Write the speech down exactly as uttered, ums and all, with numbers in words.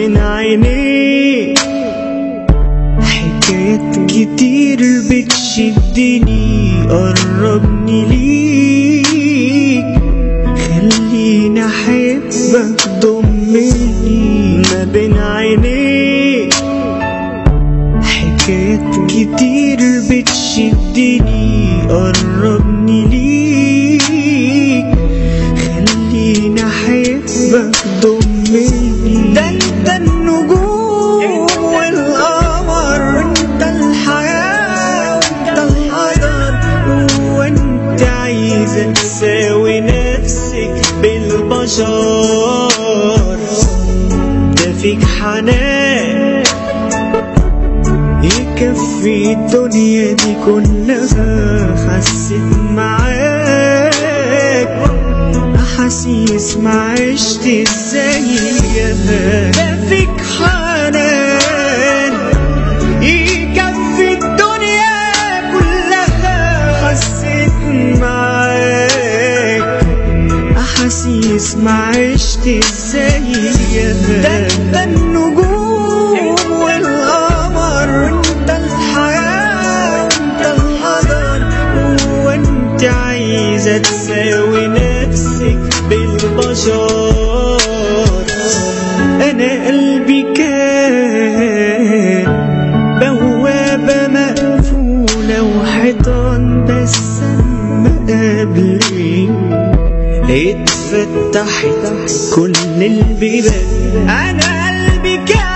بين عينيك حكايات كتير بتشدني، قربني ليك خليني احبك ضمني. ما بين عينيك حكايات كتير بتشدني، قربني ليك خليني احبك ضمني. ده انت النجوم والقمر، وانت الحياة وانت القدر، وانت عايزة تساوي نفسك بالبشر. ده فيك حنان يكفي الدنيا دي كلها. حسيت معاك أحاسيس معشت زيها. ده فيك حنان يكفي الدنيا كلها. حسيت معاك أحاسيس معشت زيها. ده انت النجوم والقمر، وانت الحياة وانت القدر، وانت عايزة تساوي نفسك بالبشر. انا قلبي كان بوابة مقفولة وحيطان، بس اما قبلي اتفتحت كل البيبان. انا قلبي كان